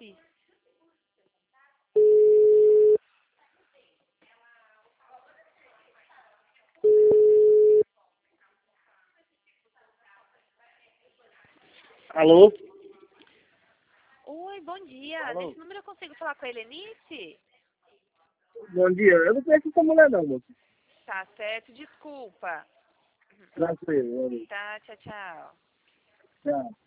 Helenice. Alô? Oi, bom dia. Alô? Nesse número eu consigo falar com a Helenice? Bom dia. Eu não conheço essa mulher não, moço. Tá certo, desculpa. Tranquilo. Tá, tchau, tchau. Tchau.